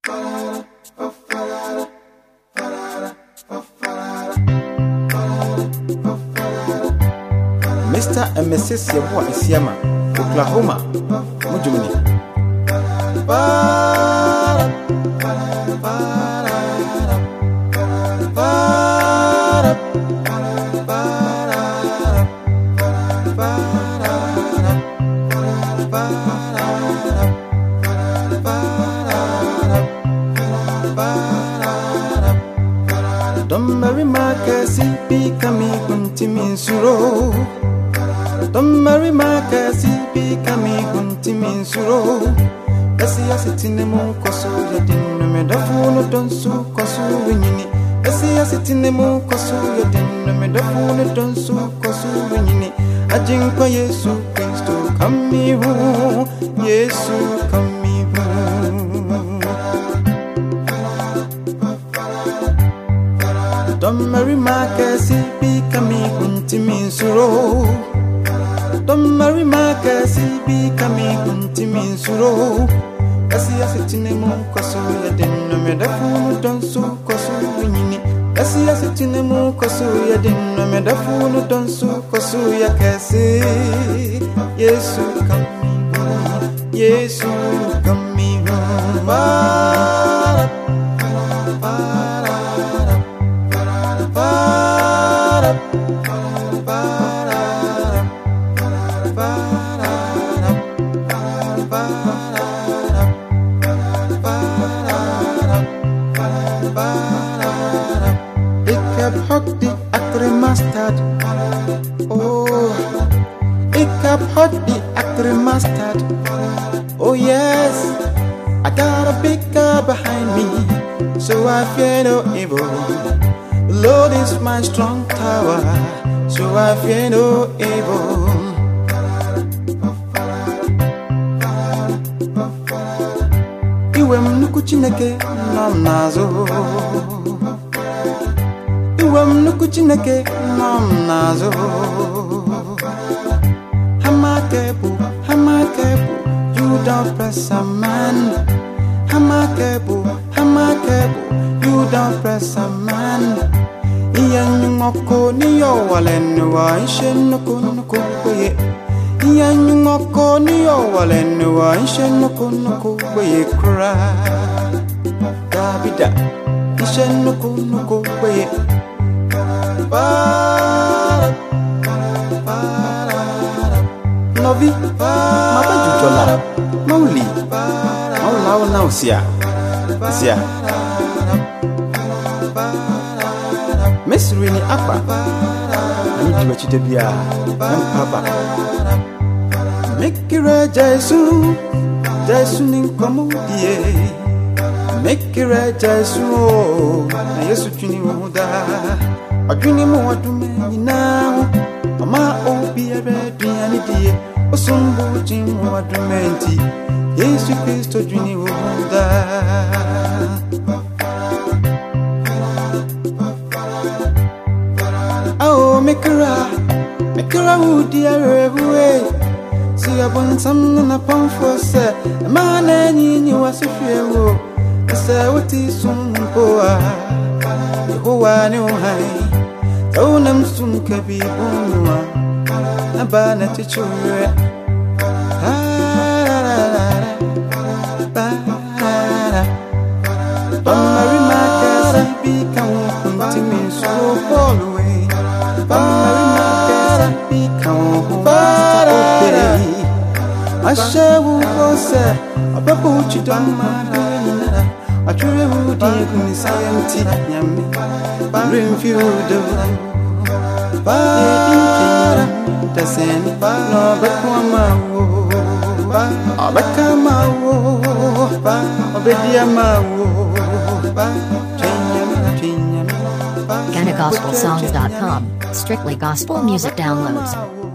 Mr. and Mrs. Yabua Isiama, Oklahoma, Mujumni. Don't marry my Cassie, be coming to me, Suro. Don't marry my Cassie, be coming to me, Suro. As I sit in the moon, Cosso, you didn't remember the phone, don't so Cosso, winning. As I sit in the moon, Cosso, you didn't remember the phone, don't so Cosso, winning. I drink for Yesu, Christ, come me home, Yesu, come me home. Don't marry my Cassie, be coming to me, Suro. Don't marry my Cassie, be coming to me, Suro. As I sit in the moon, Cosso, you didn't know the phone, don't so Cosso, winning. As I sit in the moon, Cosso, you didn't know the phone, don't so Cosso, ya Cassie. Yesu, come me home, Yesu, come me home. Hot the acre mustard. Oh, it kept hot the acre mustard. Oh yes, I got a big car behind me, so I fear no evil. The Lord is my strong tower, so I fear no evil. Iwe mnuku chineke nam nazo. Nuku chineke nam nazo. Hamakebu, you don't press a man. Hamakebu, you don't press a man. Iyanyumoko niyo walenwa ishenuku ye. Iyanyumoko niyo walenwa ishenuku ye kra. Dabida ishenuku ye. Novi, maba jujola, mauli, maula na usia, usia. Mesri ni apa? Ani jiwa chite biya, nampaba. Mekira Jesu, Jesu ni komudie. Mekira Jesu, na Yesu chuni muda. Adwini mu adume nyina ama obi eredu ani die osumbu jin mu adume nti Yesu Kristo dwini wo da. Oh mekra udi arebuwe si abonsam na pamfo se mana nyinyi wasofie wo se woti sumpoa Yehowa ni uhai Taunam sum kabibunwa Abana tichore Bamari makasi bika wukuntimi so fall away Bamari makasi bika wukuntimi obey Ashe wukose Ababu chidama nina Achore wudi kunisayemti nyami Rimfiudo Ba Taseni No bakwamawo Abakamawo Obediamawo GhanaGospelSongs.com. Strictly gospel music downloads.